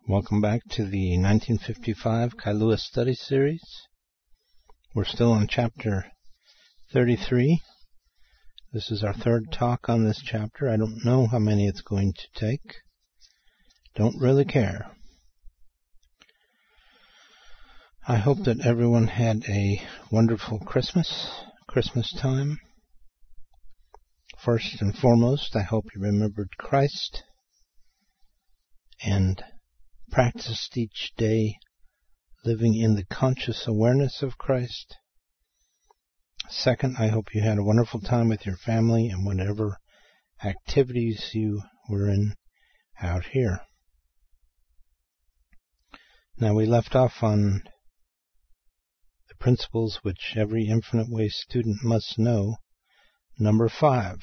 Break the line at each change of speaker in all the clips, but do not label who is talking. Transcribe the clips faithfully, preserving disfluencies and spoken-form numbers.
Welcome back to the nineteen fifty-five Kailua Study Series. We're still on chapter thirty-three. This is our third talk on this chapter. I don't know how many it's going to take. Don't really care. I hope that everyone had a wonderful Christmas, Christmas time. First and foremost, I hope you remembered Christ and practiced each day living in the conscious awareness of Christ. Second, I hope you had a wonderful time with your family and whatever activities you were in out here. Now, we left off on the principles which every Infinite Way student must know. Number five.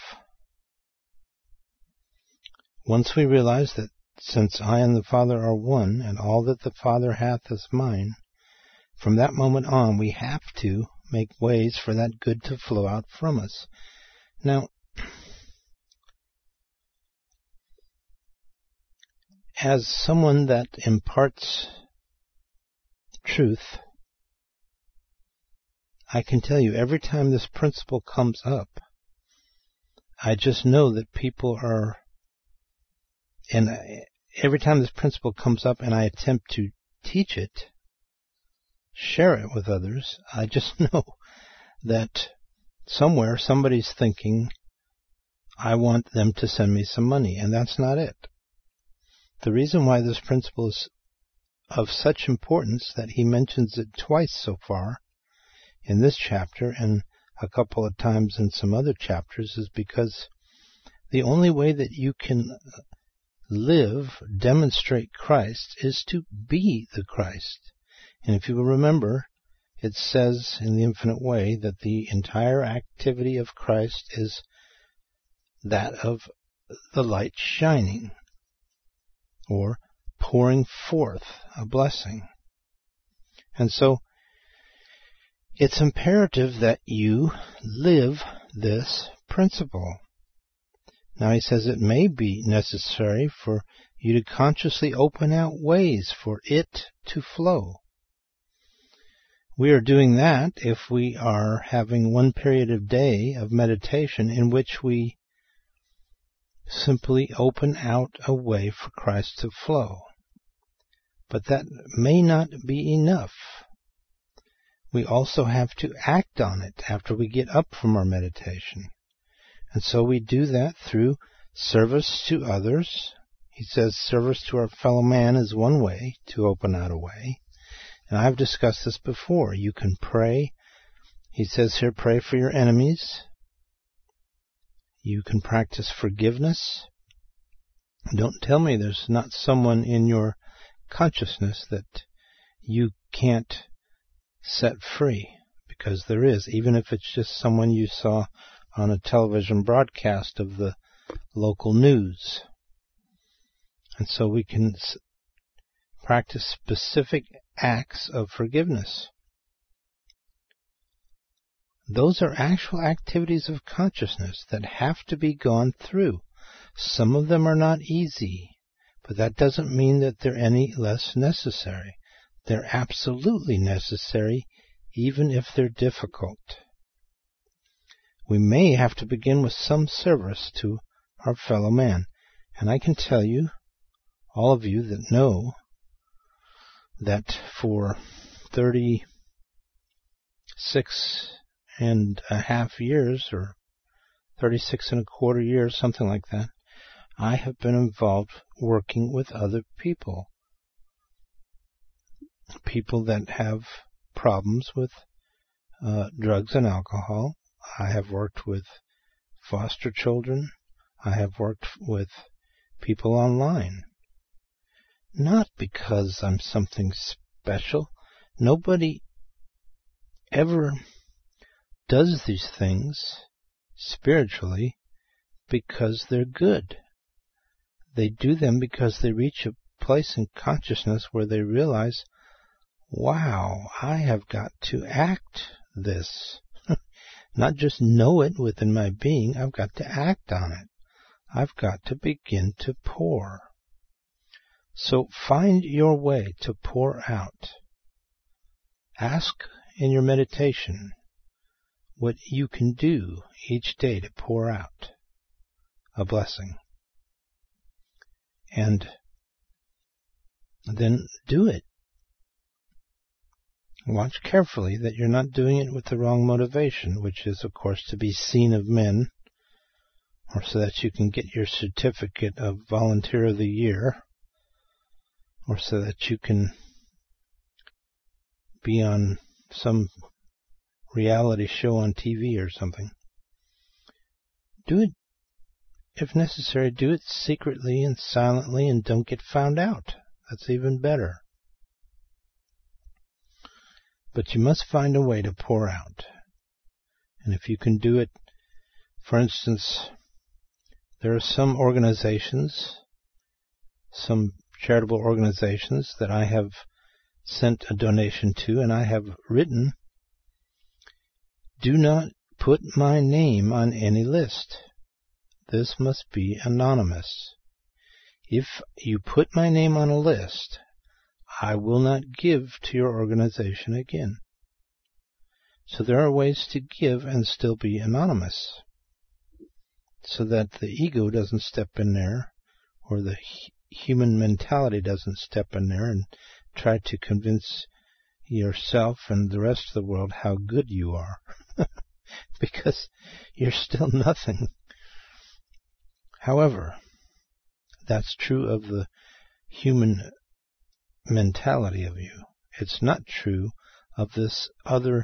Once we realize that since I and the Father are one, and all that the Father hath is mine, from that moment on we have to make ways for that good to flow out from us. Now, as someone that imparts truth, I can tell you every time this principle comes up, I just know that people are, and every time this principle comes up and I attempt to teach it, share it with others, I just know that somewhere somebody's thinking, I want them to send me some money, and that's not it. The reason why this principle is of such importance that he mentions it twice so far in this chapter and a couple of times in some other chapters is because the only way that you can live, demonstrate Christ, is to be the Christ. And if you will remember, it says in the Infinite Way that the entire activity of Christ is that of the light shining, or pouring forth a blessing. And so, it's imperative that you live this principle. Now he says it may be necessary for you to consciously open out ways for it to flow. We are doing that if we are having one period of day of meditation in which we simply open out a way for Christ to flow. But that may not be enough. We also have to act on it after we get up from our meditation. And so we do that through service to others. He says service to our fellow man is one way to open out a way. And I've discussed this before. You can pray. He says here, pray for your enemies. You can practice forgiveness. Don't tell me there's not someone in your consciousness that you can't set free, because there is, even if it's just someone you saw on a television broadcast of the local news. And so we can s- practice specific acts of forgiveness. Those are actual activities of consciousness that have to be gone through. Some of them are not easy, but that doesn't mean that they're any less necessary. They're absolutely necessary, even if they're difficult. We may have to begin with some service to our fellow man. And I can tell you, all of you that know, that for thirty-six and a half years, or thirty-six and a quarter years, something like that, I have been involved working with other people. People that have problems with uh, drugs and alcohol. I have worked with foster children. I have worked with people online. Not because I'm something special. Nobody ever does these things spiritually because they're good. They do them because they reach a place in consciousness where they realize, wow, I have got to act this. Not just know it within my being, I've got to act on it. I've got to begin to pour. So find your way to pour out. Ask in your meditation what you can do each day to pour out a blessing. And then do it. Watch carefully that you're not doing it with the wrong motivation, which is, of course, to be seen of men, or so that you can get your certificate of Volunteer of the Year, or so that you can be on some reality show on T V or something. Do it, if necessary, do it secretly and silently, and don't get found out. That's even better. But you must find a way to pour out. And if you can do it, for instance, there are some organizations, some charitable organizations that I have sent a donation to, and I have written, do not put my name on any list. This must be anonymous. If you put my name on a list, I will not give to your organization again. So there are ways to give and still be anonymous, so that the ego doesn't step in there, or the human mentality doesn't step in there and try to convince yourself and the rest of the world how good you are. Because you're still nothing. However, that's true of the human mentality of you. It's not true of this other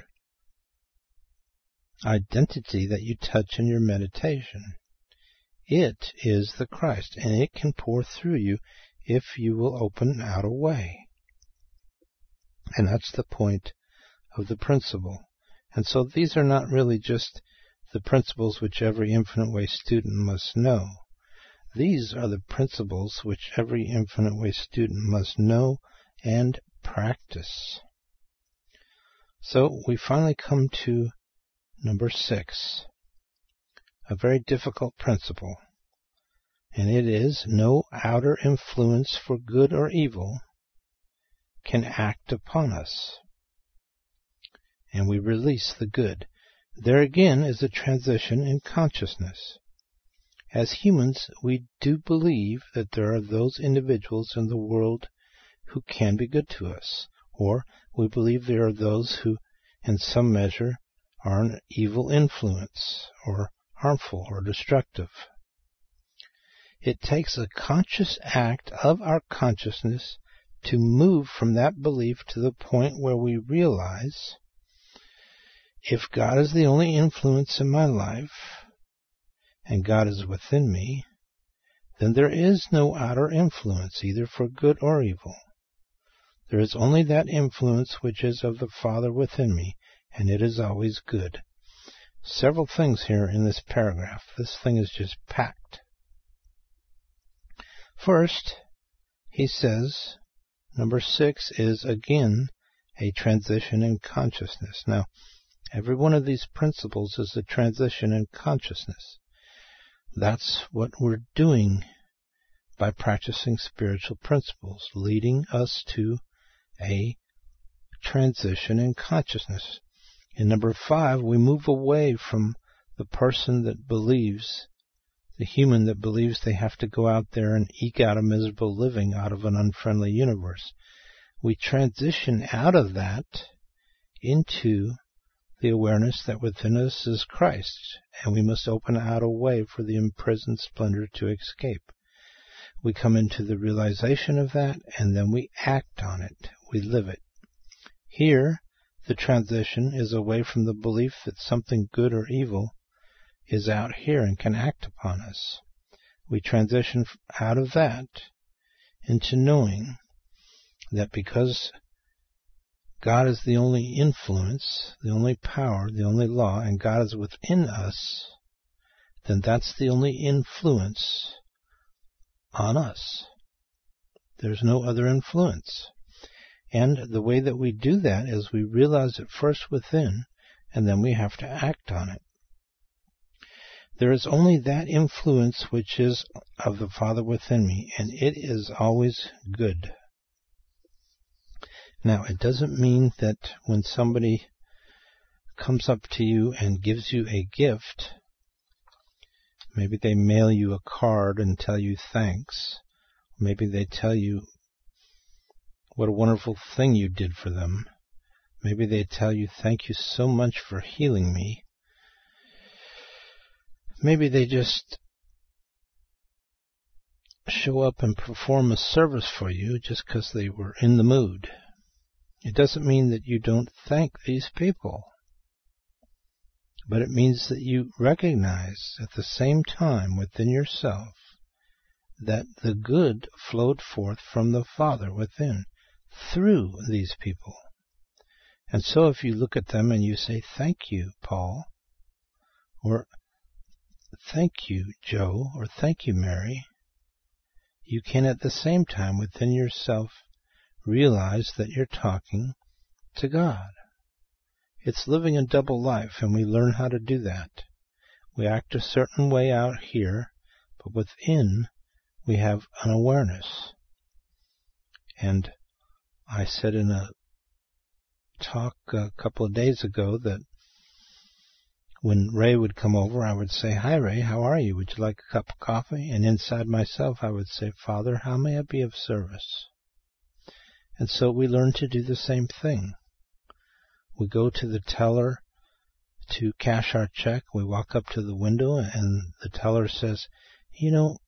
identity that you touch in your meditation. It is the Christ, and it can pour through you if you will open out a way. And that's the point of the principle. And so these are not really just the principles which every Infinite Way student must know. These are the principles which every Infinite Way student must know and practice. So we finally come to number six, a very difficult principle, and it is no outer influence for good or evil can act upon us, and we release the good. There again is a transition in consciousness. As humans, we do believe that there are those individuals in the world who can be good to us, or we believe there are those who, in some measure, are an evil influence, or harmful, or destructive. It takes a conscious act of our consciousness to move from that belief to the point where we realize, if God is the only influence in my life, and God is within me, then there is no outer influence, either for good or evil. There is only that influence which is of the Father within me, and it is always good. Several things here in this paragraph. This thing is just packed. First, he says, number six is, again, a transition in consciousness. Now, every one of these principles is a transition in consciousness. That's what we're doing by practicing spiritual principles, leading us to a transition in consciousness. In number five, we move away from the person that believes, the human that believes they have to go out there and eke out a miserable living out of an unfriendly universe. We transition out of that into the awareness that within us is Christ, and we must open out a way for the imprisoned splendor to escape. We come into the realization of that, and then we act on it. We live it. Here, the transition is away from the belief that something good or evil is out here and can act upon us. We transition out of that into knowing that because God is the only influence, the only power, the only law, and God is within us, then that's the only influence on us. There's no other influence. And the way that we do that is we realize it first within, and then we have to act on it. There is only that influence which is of the Father within me, and it is always good. Now, it doesn't mean that when somebody comes up to you and gives you a gift, maybe they mail you a card and tell you thanks, maybe they tell you what a wonderful thing you did for them, maybe they tell you thank you so much for healing me, maybe they just show up and perform a service for you just because they were in the mood. It doesn't mean that you don't thank these people, but it means that you recognize at the same time within yourself that the good flowed forth from the Father within through these people. And so if you look at them and you say, thank you, Paul, or thank you, Joe, or thank you, Mary, you can at the same time within yourself realize that you're talking to God. It's living a double life, and we learn how to do that. We act a certain way out here, but within we have an awareness. And I said in a talk a couple of days ago that when Ray would come over, I would say, hi, Ray, how are you? Would you like a cup of coffee? And inside myself, I would say, Father, how may I be of service? And so we learn to do the same thing. We go to the teller to cash our check. We walk up to the window, and the teller says, you know,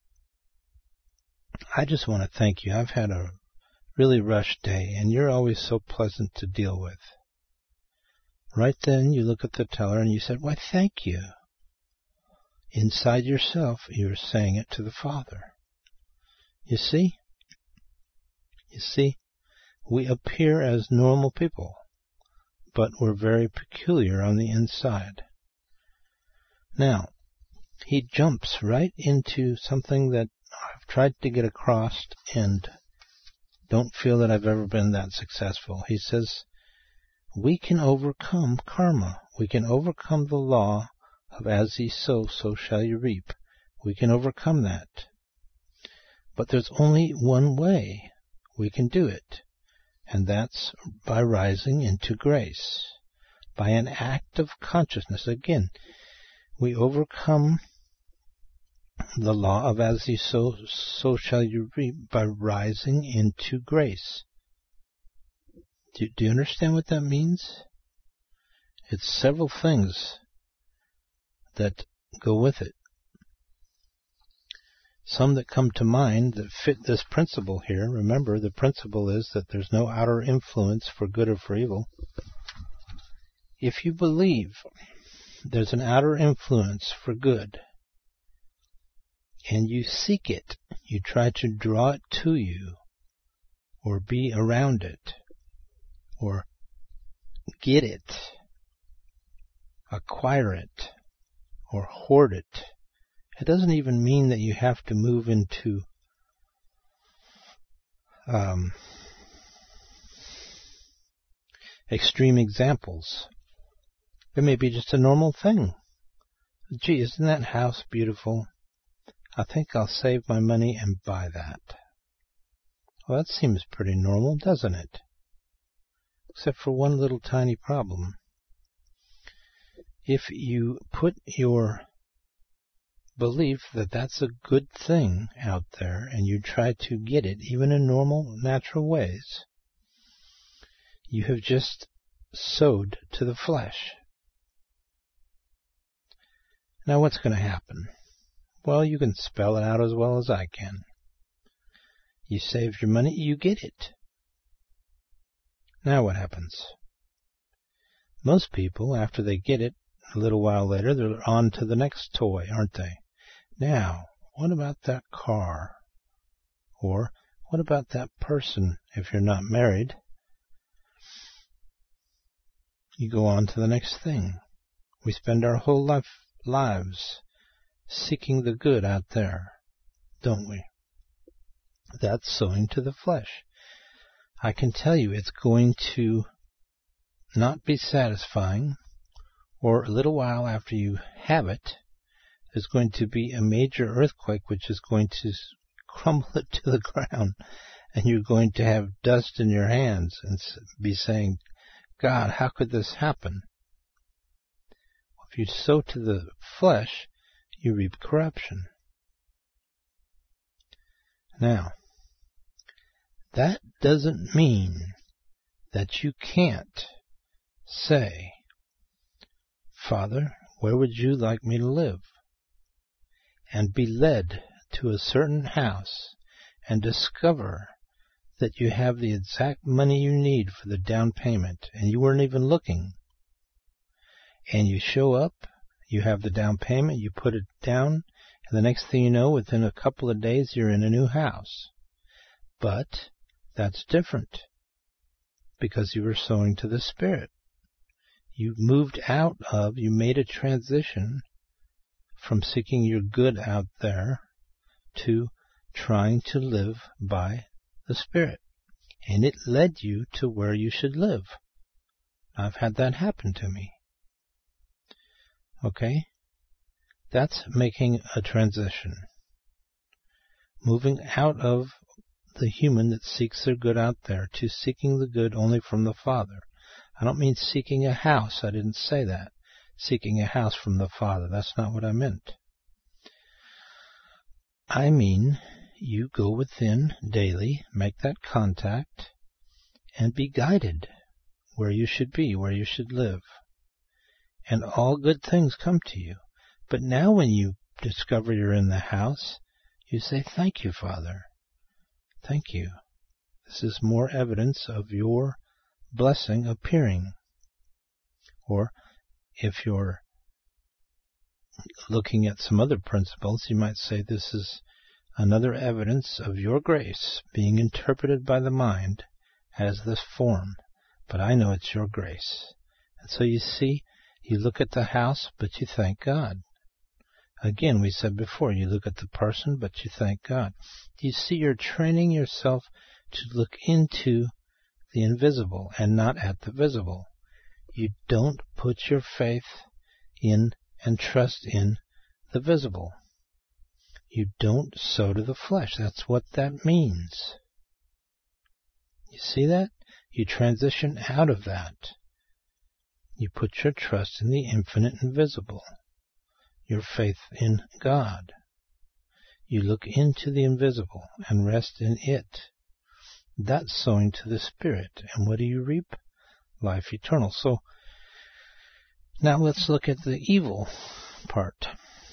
I just want to thank you. I've had a really rushed day, and you're always so pleasant to deal with. Right then, you look at the teller, and you said, why, thank you. Inside yourself, you're saying it to the Father. You see? You see? We appear as normal people, but we're very peculiar on the inside. Now, he jumps right into something that I've tried to get across and don't feel that I've ever been that successful. He says, we can overcome karma. We can overcome the law of as ye sow, so shall you reap. We can overcome that. But there's only one way we can do it. And that's by rising into grace, by an act of consciousness. Again, we overcome the law of as you sow, so shall you reap by rising into grace. Do, do you understand what that means? It's several things that go with it. Some that come to mind that fit this principle here. Remember, the principle is that there's no outer influence for good or for evil. If you believe there's an outer influence for good, and you seek it, you try to draw it to you, or be around it, or get it, acquire it, or hoard it, it doesn't even mean that you have to move into um, extreme examples. It may be just a normal thing. Gee, isn't that house beautiful? I think I'll save my money and buy that. Well, that seems pretty normal, doesn't it? Except for one little tiny problem. If you put your belief that that's a good thing out there and you try to get it, even in normal, natural ways, you have just sowed to the flesh. Now what's going to happen? Well, you can spell it out as well as I can. You saved your money, you get it. Now what happens? Most people, after they get it, a little while later, they're on to the next toy, aren't they? Now, what about that car? Or, what about that person if you're not married? You go on to the next thing. We spend our whole life, lives seeking the good out there, don't we? That's sowing to the flesh. I can tell you it's going to not be satisfying, or a little while after you have it, there's going to be a major earthquake which is going to crumble it to the ground, and you're going to have dust in your hands and be saying, God, how could this happen? If you sow to the flesh, you reap corruption. Now, that doesn't mean that you can't say, Father, where would you like me to live? And be led to a certain house and discover that you have the exact money you need for the down payment, and you weren't even looking. And you show up, you have the down payment, you put it down, and the next thing you know, within a couple of days, you're in a new house. But that's different, because you were sowing to the Spirit. You moved out of, you made a transition from seeking your good out there to trying to live by the Spirit. And it led you to where you should live. I've had that happen to me. Okay? That's making a transition. Moving out of the human that seeks their good out there to seeking the good only from the Father. I don't mean seeking a house. I didn't say that. Seeking a house from the Father. That's not what I meant. I mean, you go within daily, make that contact, and be guided where you should be, where you should live. And all good things come to you. But now when you discover you're in the house, you say, thank you, Father. Thank you. This is more evidence of your blessing appearing. Or if you're looking at some other principles, you might say this is another evidence of your grace being interpreted by the mind as this form. But I know it's your grace. And so you see, you look at the house, but you thank God. Again, we said before, you look at the person, but you thank God. You see, you're training yourself to look into the invisible and not at the visible. You don't put your faith in and trust in the visible. You don't sow to the flesh. That's what that means. You see that? You transition out of that. You put your trust in the infinite invisible. Your faith in God. You look into the invisible and rest in it. That's sowing to the Spirit. And what do you reap? Life eternal. So, now let's look at the evil part.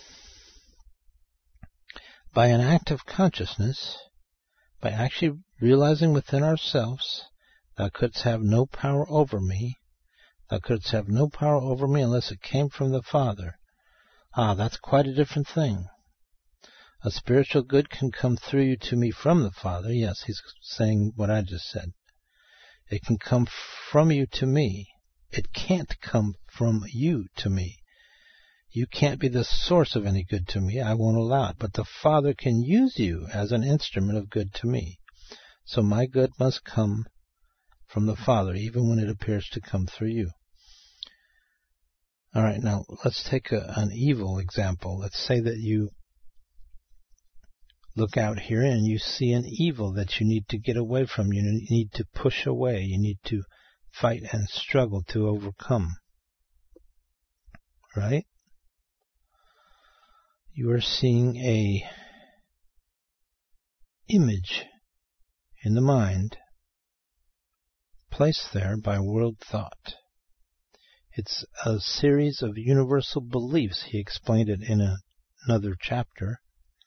By an act of consciousness, by actually realizing within ourselves, thou couldst have no power over me, thou couldst have no power over me unless it came from the Father. Ah, that's quite a different thing. A spiritual good can come through you to me from the Father. Yes, he's saying what I just said. It can come from you to me. It can't come from you to me. You can't be the source of any good to me. I won't allow it. But the Father can use you as an instrument of good to me. So my good must come from the Father, even when it appears to come through you. All right, now let's take a, an evil example. Let's say that you look out here and you see an evil that you need to get away from. You need to push away. You need to fight and struggle to overcome. Right? You are seeing a image in the mind placed there by world thought. It's a series of universal beliefs. He explained it in a, another chapter.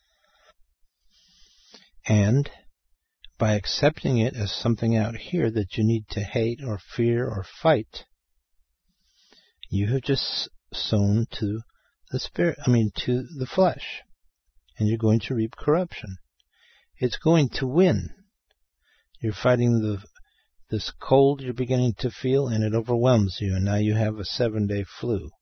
And by accepting it as something out here that you need to hate or fear or fight, you have just sown to the spirit, I mean to the flesh, and you're going to reap corruption. It's going to win. You're fighting the this cold you're beginning to feel, and it overwhelms you, and now you have a seven-day flu.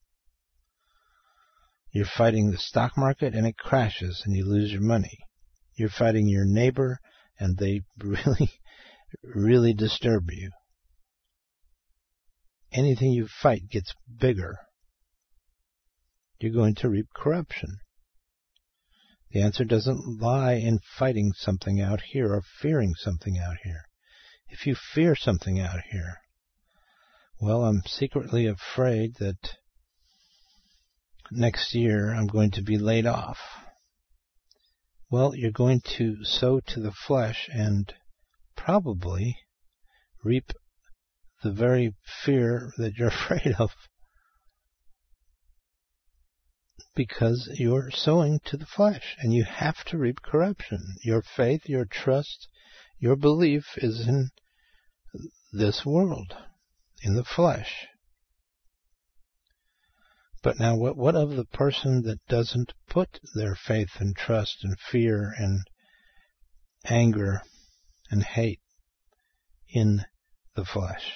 You're fighting the stock market, and it crashes, and you lose your money. You're fighting your neighbor, and they really, really disturb you. Anything you fight gets bigger. you're going to reap corruption. The answer doesn't lie in fighting something out here or fearing something out here. If you fear something out here, well, I'm secretly afraid that next year I'm going to be laid off. Well, you're going to sow to the flesh and probably reap the very fear that you're afraid of, because you're sowing to the flesh, and you have to reap corruption. Your faith, your trust, your belief is in this world, in the flesh. But now, what, what of the person that doesn't put their faith and trust and fear and anger and hate in the flesh?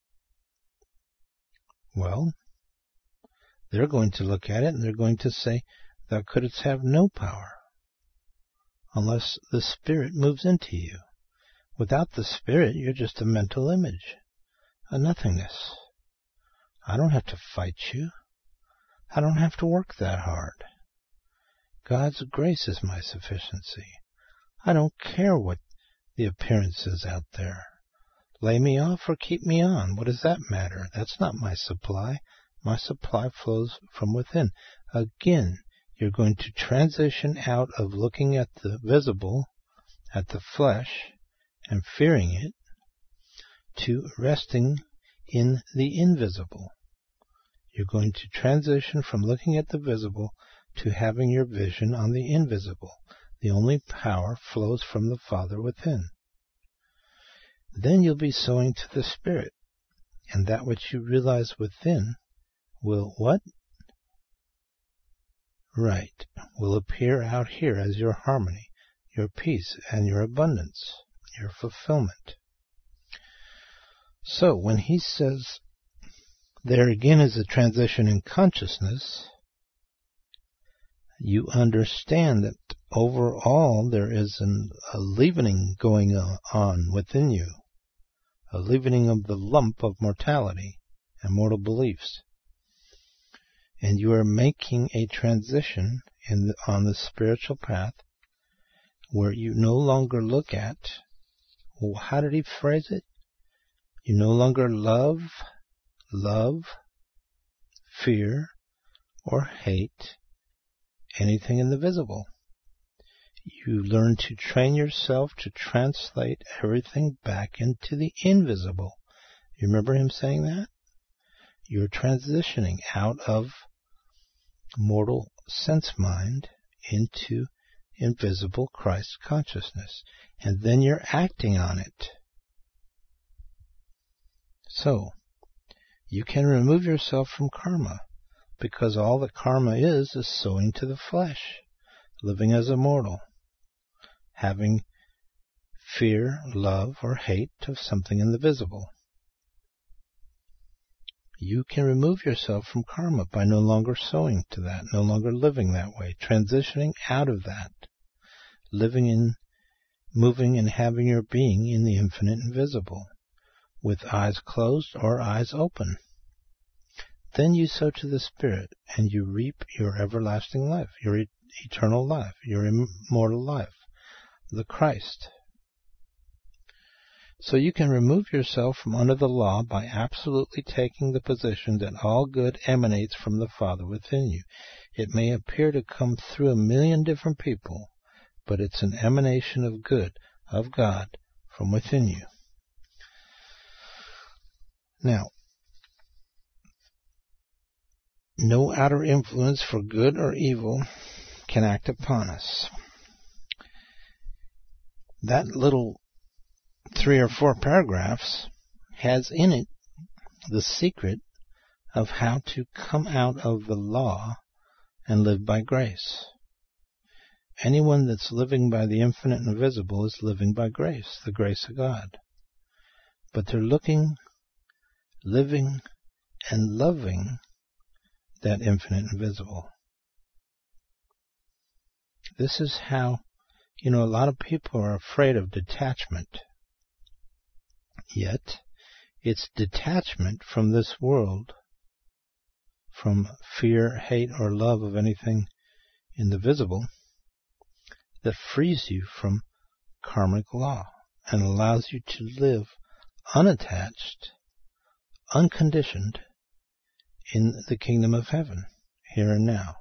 Well, they're going to look at it and they're going to say, thou couldst have no power unless the Spirit moves into you. Without the Spirit, you're just a mental image, a nothingness. I don't have to fight you. I don't have to work that hard. God's grace is my sufficiency. I don't care what the appearance is out there. Lay me off or keep me on. What does that matter? That's not my supply. My supply flows from within. Again, you're going to transition out of looking at the visible, at the flesh, and fearing it, to resting in the invisible. You're going to transition from looking at the visible to having your vision on the invisible. The only power flows from the Father within. Then you'll be sowing to the Spirit, and that which you realize within will what? Right, will appear out here as your harmony, your peace, and your abundance, your fulfillment. So when he says, there again is a transition in consciousness, you understand that overall there is an, a leavening going on within you, a leavening of the lump of mortality and mortal beliefs. And you are making a transition in the, on the spiritual path where you no longer look at, well, how did he phrase it? You no longer love, love, fear, or hate anything in the visible. You learn to train yourself to translate everything back into the invisible. You remember him saying that? You're transitioning out of mortal sense mind into invisible Christ consciousness. And then you're acting on it. So, you can remove yourself from karma, because all that karma is is sowing to the flesh, living as a mortal, having fear, love, or hate of something in the visible. You can remove yourself from karma by no longer sowing to that, no longer living that way, transitioning out of that, living in, moving and having your being in the infinite invisible, with eyes closed or eyes open. Then you sow to the Spirit, and you reap your everlasting life, your e- eternal life, your immortal life, the Christ. So you can remove yourself from under the law by absolutely taking the position that all good emanates from the Father within you. It may appear to come through a million different people, but it's an emanation of good, of God, from within you. Now, no outer influence for good or evil can act upon us. That little three or four paragraphs has in it the secret of how to come out of the law and live by grace. Anyone that's living by the infinite and invisible is living by grace, the grace of God. But they're looking, living, and loving that infinite and invisible. This is how, you know, a lot of people are afraid of detachment. Yet, it's detachment from this world from fear, hate, or love of anything in the visible, that frees you from karmic law and allows you to live unattached, unconditioned in the kingdom of heaven, here and now.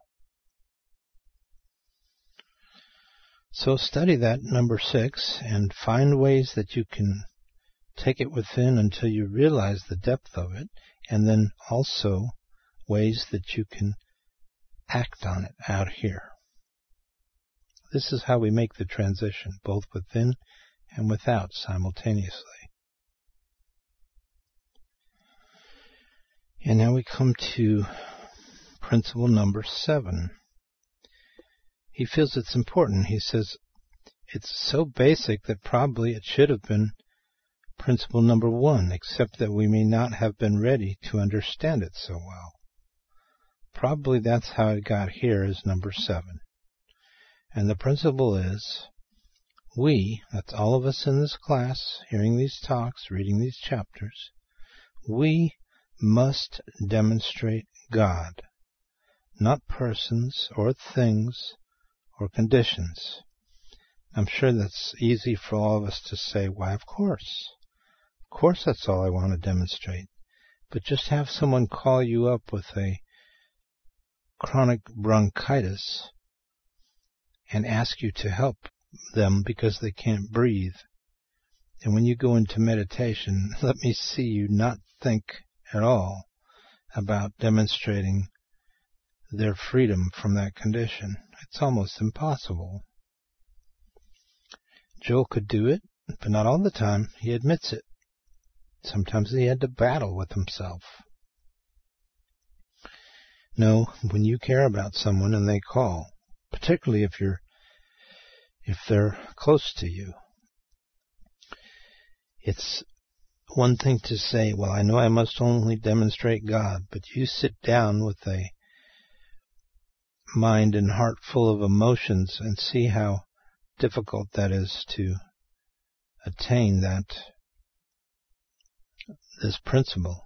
So study that number six and find ways that you can take it within until you realize the depth of it, and then also ways that you can act on it out here. This is how we make the transition, both within and without simultaneously. And now we come to principle number seven. He feels it's important. He says it's so basic that probably it should have been principle number one, except that we may not have been ready to understand it so well. Probably that's how it got here as number seven. And the principle is, we, that's all of us in this class, hearing these talks, reading these chapters, we must demonstrate God, not persons or things or conditions. I'm sure that's easy for all of us to say, why, of course. Of course that's all I want to demonstrate. But just have someone call you up with a chronic bronchitis and ask you to help them because they can't breathe. And when you go into meditation, let me see you not think at all about demonstrating their freedom from that condition. It's almost impossible. Joel could do it, but not all the time. He admits it. Sometimes he had to battle with himself. No, when you care about someone and they call, particularly if you're if they're close to you, it's one thing to say, well, I know I must only demonstrate God, but you sit down with a mind and heart full of emotions and see how difficult that is to attain that this principle.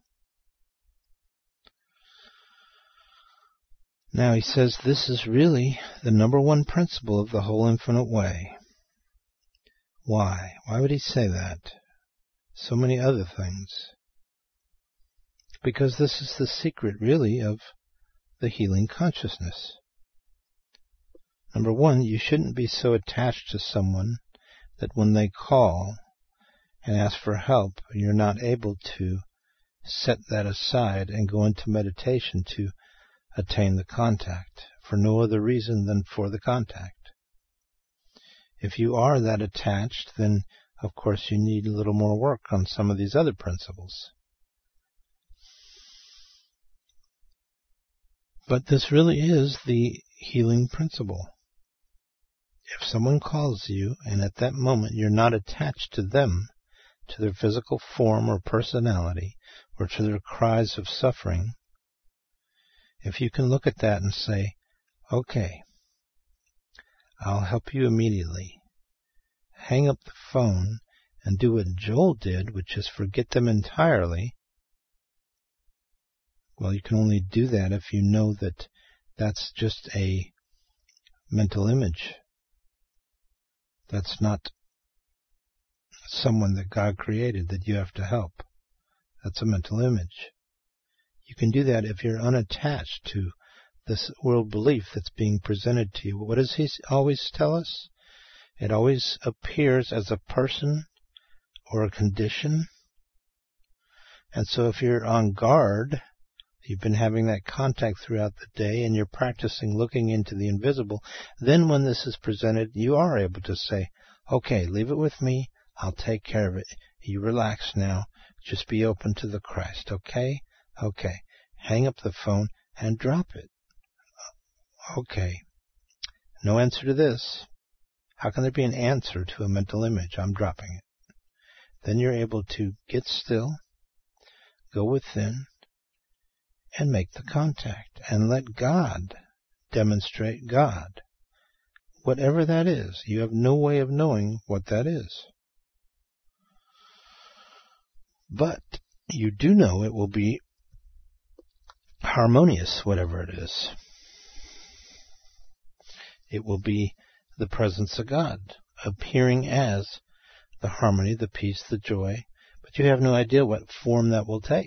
Now he says this is really the number one principle of the whole infinite way. Why? Why would he say that? So many other things. Because this is the secret, really, of the healing consciousness. Number one, you shouldn't be so attached to someone that when they call and ask for help, you're not able to set that aside and go into meditation to attain the contact, for no other reason than for the contact. If you are that attached, then of course you need a little more work on some of these other principles. But this really is the healing principle. If someone calls you, and at that moment you're not attached to them, to their physical form or personality, or to their cries of suffering, if you can look at that and say, okay, I'll help you immediately. Hang up the phone and do what Joel did, which is forget them entirely. Well, you can only do that if you know that that's just a mental image. That's not someone that God created that you have to help. That's a mental image. You can do that if you're unattached to this world belief that's being presented to you. What does he always tell us? It always appears as a person or a condition. And so if you're on guard, you've been having that contact throughout the day and you're practicing looking into the invisible, then when this is presented, you are able to say, okay, leave it with me. I'll take care of it. You relax now. Just be open to the Christ, okay? Okay. Hang up the phone and drop it. Okay. No answer to this. How can there be an answer to a mental image? I'm dropping it. Then you're able to get still, go within, and make the contact, and let God demonstrate God. Whatever that is, you have no way of knowing what that is. But you do know it will be harmonious, whatever it is. It will be the presence of God, appearing as the harmony, the peace, the joy, but you have no idea what form that will take.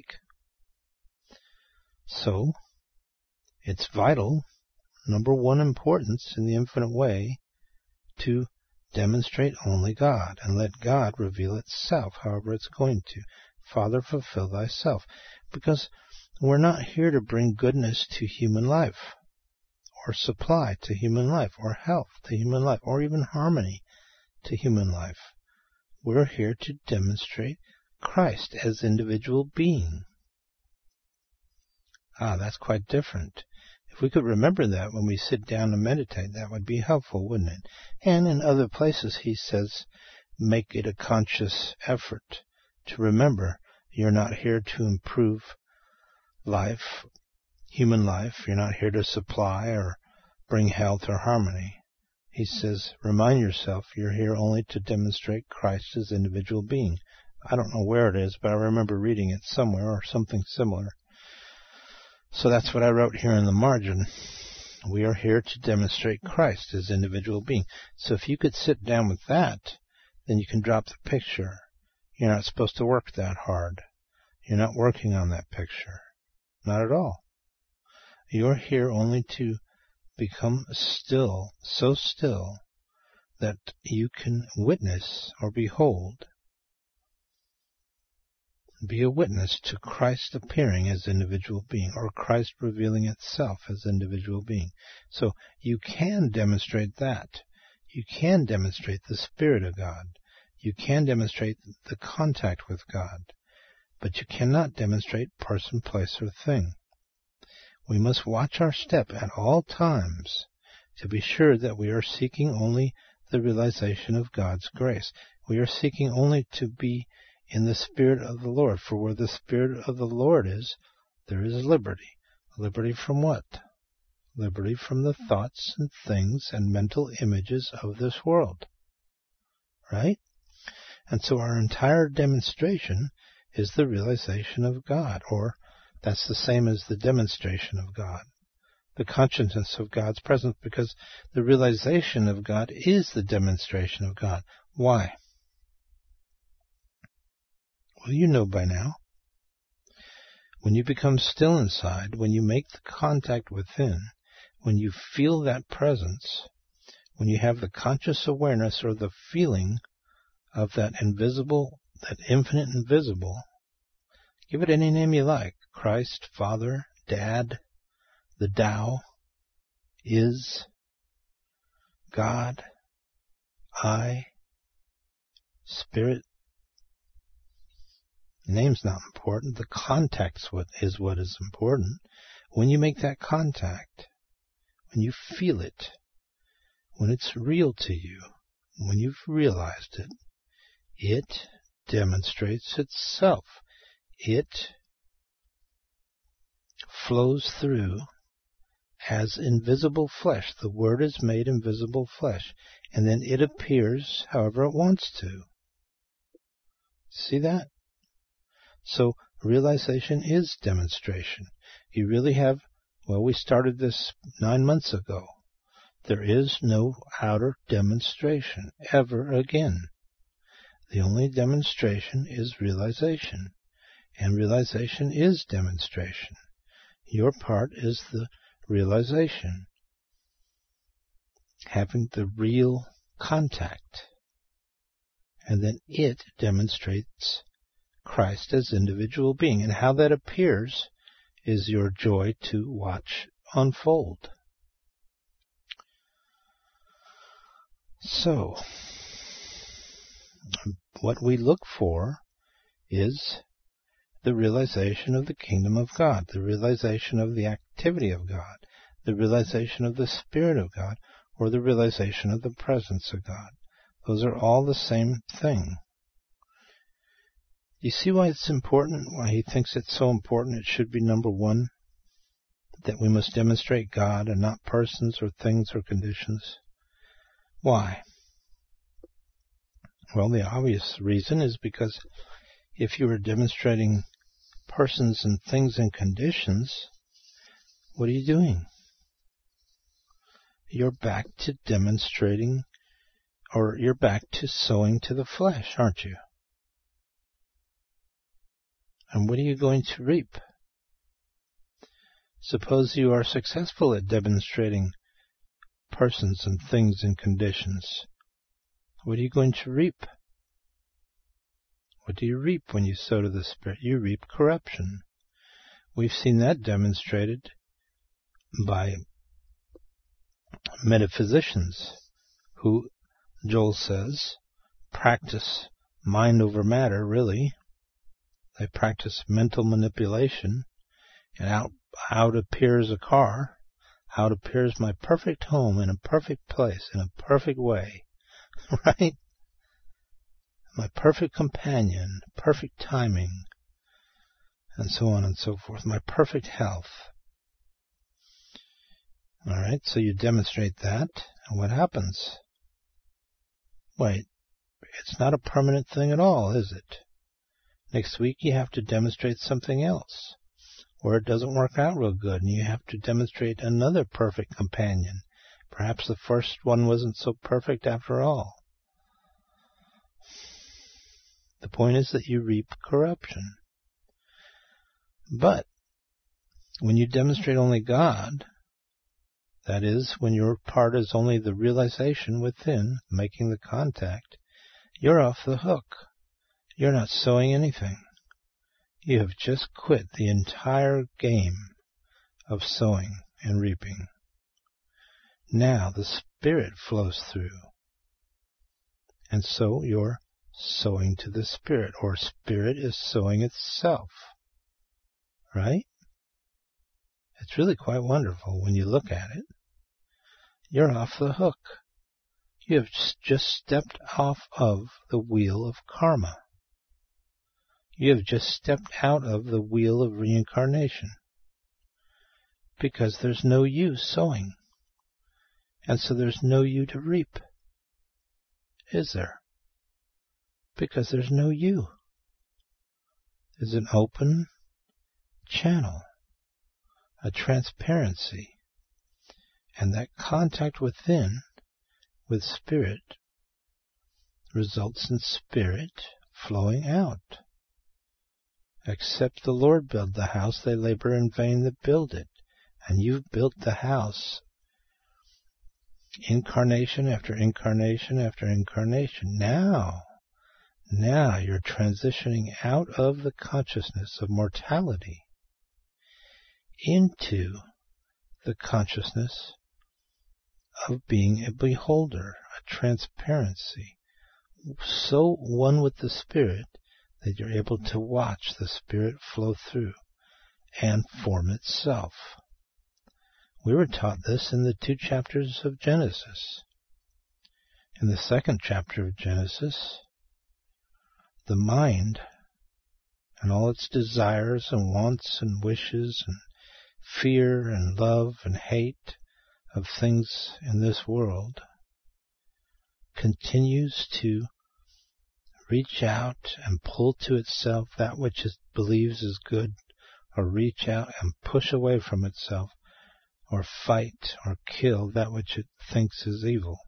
So, it's vital, number one importance in the infinite way, to demonstrate only God, and let God reveal itself, however it's going to. Father, fulfill thyself. Because we're not here to bring goodness to human life, or supply to human life, or health to human life, or even harmony to human life. We're here to demonstrate Christ as individual being. Ah, that's quite different. If we could remember that when we sit down and meditate, that would be helpful, wouldn't it? And in other places he says, make it a conscious effort to remember you're not here to improve life, human life. You're not here to supply or bring health or harmony. He says, remind yourself you're here only to demonstrate Christ as individual being. I don't know where it is, but I remember reading it somewhere or something similar. So that's what I wrote here in the margin. We are here to demonstrate Christ as individual being. So if you could sit down with that, then you can drop the picture. You're not supposed to work that hard. You're not working on that picture. Not at all. You're here only to become still, so still, that you can witness or behold, be a witness to Christ appearing as individual being, or Christ revealing itself as individual being. So you can demonstrate that. You can demonstrate the Spirit of God. You can demonstrate the contact with God. But you cannot demonstrate person, place, or thing. We must watch our step at all times to be sure that we are seeking only the realization of God's grace. We are seeking only to be in the Spirit of the Lord. For where the Spirit of the Lord is, there is liberty. Liberty from what? Liberty from the thoughts and things and mental images of this world. Right? And so our entire demonstration is the realization of God, or that's the same as the demonstration of God, the consciousness of God's presence, because the realization of God is the demonstration of God. Why? Well, you know by now. When you become still inside, when you make the contact within, when you feel that presence, when you have the conscious awareness or the feeling of that invisible, that infinite invisible, give it any name you like, Christ, Father, Dad, the Tao, is, God, I, Spirit. The name's not important. The contact's what is what is important. When you make that contact, when you feel it, when it's real to you, when you've realized it, it demonstrates itself. It flows through as invisible flesh. The Word is made invisible flesh, and then it appears however it wants to. See that? So realization is demonstration. You really have, well, we started this nine months ago. There is no outer demonstration ever again. The only demonstration is realization. And realization is demonstration. Your part is the realization. Having the real contact. And then it demonstrates Christ as individual being. And how that appears is your joy to watch unfold. So, what we look for is the realization of the kingdom of God, the realization of the activity of God, the realization of the Spirit of God, or the realization of the presence of God. Those are all the same thing. You see why it's important, why he thinks it's so important it should be number one, that we must demonstrate God and not persons or things or conditions? Why? Well, the obvious reason is because if you were demonstrating persons and things and conditions, What are you doing? You're back to demonstrating, or you're back to sowing to the flesh, aren't you? And what are you going to reap? Suppose you are successful at demonstrating persons and things and conditions. What are you going to reap? What do you reap when you sow to the Spirit? You reap corruption. We've seen that demonstrated by metaphysicians who, Joel says, practice mind over matter, really. They practice mental manipulation, and out, out appears a car, out appears my perfect home in a perfect place, in a perfect way, right? My perfect companion, perfect timing, and so on and so forth, my perfect health. All right, so you demonstrate that, and what happens? Wait, it's not a permanent thing at all, is it? Next week you have to demonstrate something else, or it doesn't work out real good, and you have to demonstrate another perfect companion. Perhaps the first one wasn't so perfect after all. The point is that you reap corruption. But when you demonstrate only God, that is, when your part is only the realization within, making the contact, you're off the hook. You're not sowing anything. You have just quit the entire game of sowing and reaping. Now the Spirit flows through. And so you're sowing to the Spirit, or Spirit is sowing itself. Right? It's really quite wonderful when you look at it. You're off the hook. You have just stepped off of the wheel of karma. You have just stepped out of the wheel of reincarnation. Because there's no you sowing. And so there's no you to reap. Is there? Because there's no you. There's an open channel, a transparency, and that contact within with Spirit results in Spirit flowing out. Except the Lord build the house, they labor in vain that build it. And you've built the house incarnation after incarnation after incarnation. Now, now you're transitioning out of the consciousness of mortality into the consciousness of being a beholder, a transparency, so one with the Spirit that you're able to watch the Spirit flow through and form itself. We were taught this in the two chapters of Genesis. In the second chapter of Genesis, the mind and all its desires and wants and wishes and fear and love and hate of things in this world continues to reach out and pull to itself that which it believes is good, or reach out and push away from itself, or fight or kill that which it thinks is evil.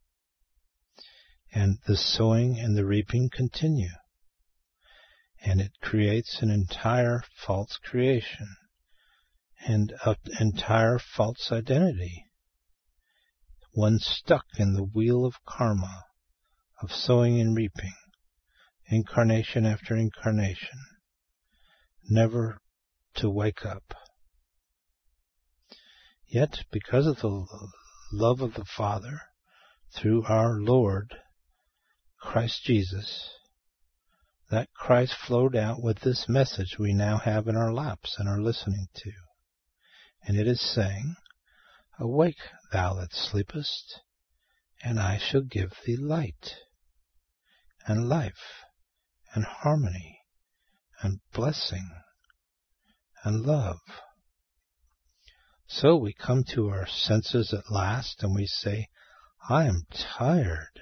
And the sowing and the reaping continue. And it creates an entire false creation and an entire false identity. One stuck in the wheel of karma, of sowing and reaping, incarnation after incarnation, never to wake up. Yet, because of the love of the Father, through our Lord, Christ Jesus, that Christ flowed out with this message we now have in our laps and are listening to. And it is saying, "Awake, thou that sleepest, and I shall give thee light, and life, and harmony, and blessing, and love." So we come to our senses at last, and we say, I am tired.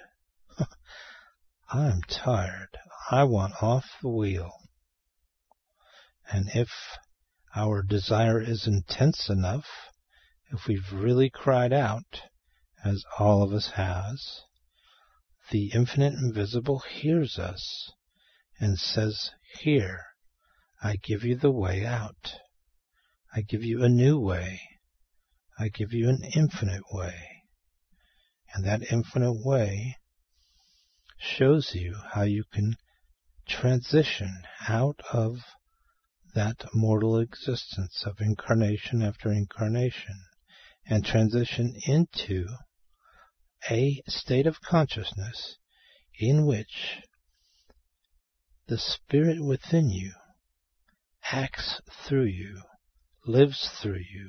I am tired. I want off the wheel. And if our desire is intense enough, if we've really cried out, as all of us has, the infinite invisible hears us and says, "Here, I give you the way out. I give you a new way. I give you an infinite way." And that infinite way shows you how you can transition out of that mortal existence of incarnation after incarnation and transition into a state of consciousness in which the spirit within you acts through you, lives through you,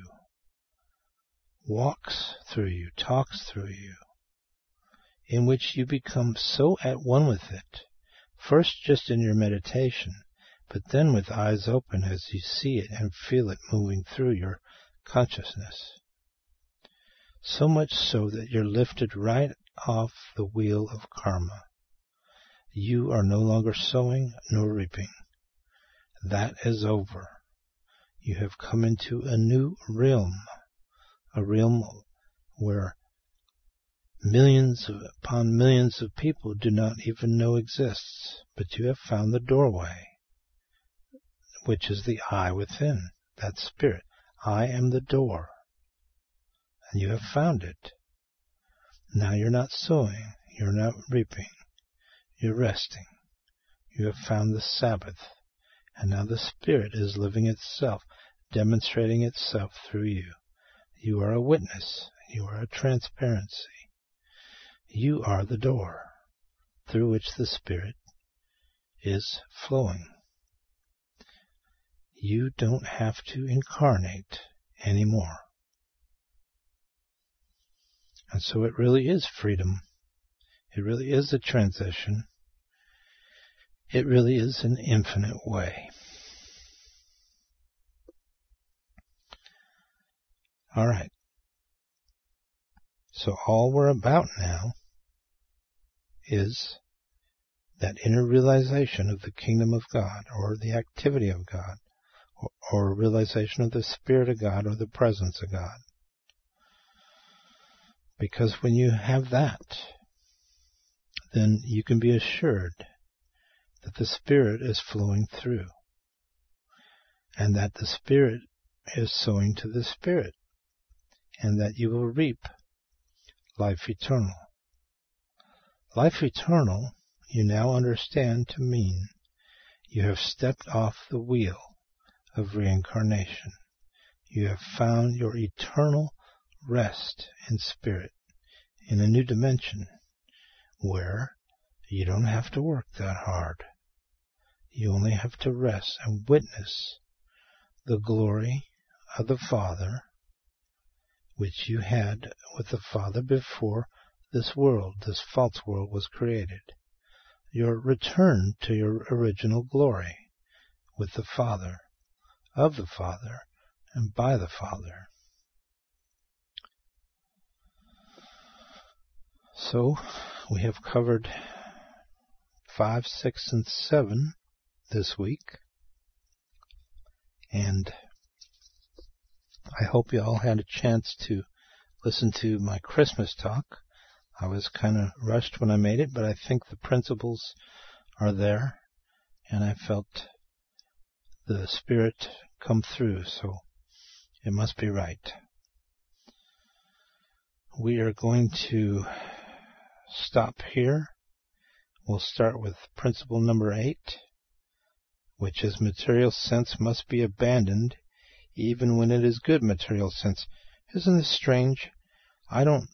walks through you, talks through you, in which you become so at one with it, first just in your meditation, but then with eyes open as you see it and feel it moving through your consciousness. So much so that you're lifted right off the wheel of karma. You are no longer sowing nor reaping. That is over. You have come into a new realm, a realm where millions upon millions of people do not even know exists, but you have found the doorway, which is the I within, that spirit. I am the door. And you have found it. Now you're not sowing, you're not reaping, you're resting. You have found the Sabbath, and now the Spirit is living itself, demonstrating itself through you. You are a witness, you are a transparency. You are the door through which the Spirit is flowing. You don't have to incarnate anymore. And so it really is freedom. It really is a transition. It really is an infinite way. All right. So all we're about now is that inner realization of the kingdom of God, or the activity of God, or, or a realization of the Spirit of God, or the presence of God. Because when you have that, then you can be assured that the Spirit is flowing through, and that the Spirit is sowing to the Spirit, and that you will reap life eternal. Life eternal, you now understand to mean you have stepped off the wheel of reincarnation. You have found your eternal rest in spirit in a new dimension where you don't have to work that hard. You only have to rest and witness the glory of the Father, which you had with the Father before this world, this false world, was created. Your return to your original glory with the Father, of the Father, and by the Father. So, we have covered five, six, and seven this week. And I hope you all had a chance to listen to my Christmas talk. I was kind of rushed when I made it, but I think the principles are there, and I felt the Spirit come through, so it must be right. We are going to stop here. We'll start with principle number eight, which is material sense must be abandoned even when it is good material sense. Isn't this strange? I don't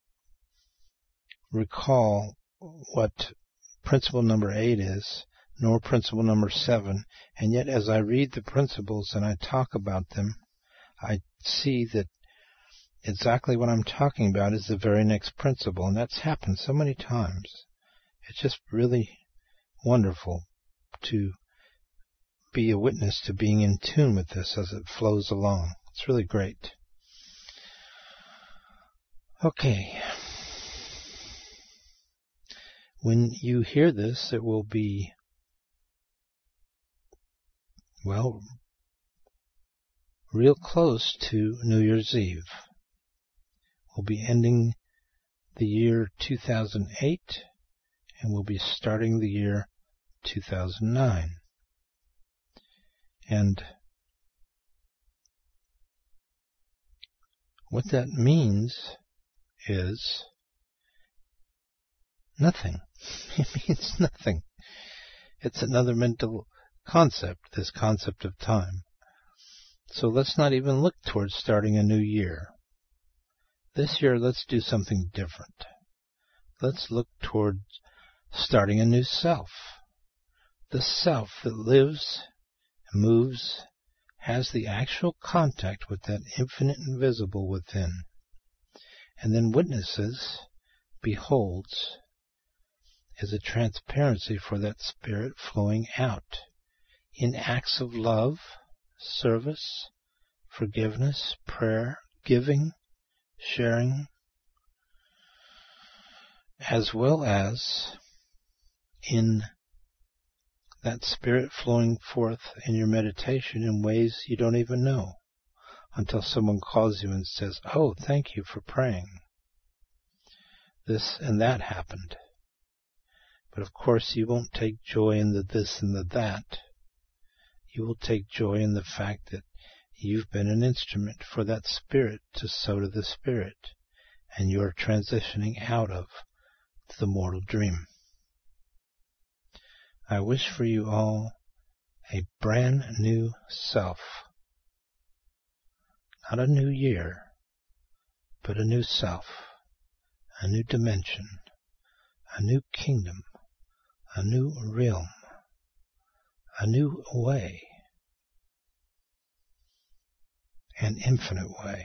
recall what principle number eight is, nor principle number seven, and yet as I read the principles and I talk about them, I see that exactly what I'm talking about is the very next principle, and that's happened so many times. It's just really wonderful to be a witness to being in tune with this as it flows along. It's really great. Okay. When you hear this, it will be, well, real close to New Year's Eve. We'll be ending the year two thousand eight, and we'll be starting the year two thousand nine. And what that means is nothing. It means nothing. It's another mental concept, this concept of time. So let's not even look towards starting a new year. This year, let's do something different. Let's look towards starting a new self. The self that lives, moves, has the actual contact with that infinite invisible within, and then witnesses, beholds, is a transparency for that spirit flowing out in acts of love, service, forgiveness, prayer, giving, sharing, as well as in that spirit flowing forth in your meditation in ways you don't even know until someone calls you and says, "Oh, thank you for praying. This and that happened." But of course you won't take joy in the this and the that. You will take joy in the fact that you've been an instrument for that spirit to sow to the spirit, and you're transitioning out of the mortal dream. I wish for you all a brand new self. Not a new year, but a new self, a new dimension, a new kingdom, a new realm, a new way, an infinite way.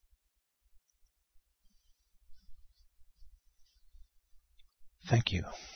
Thank you.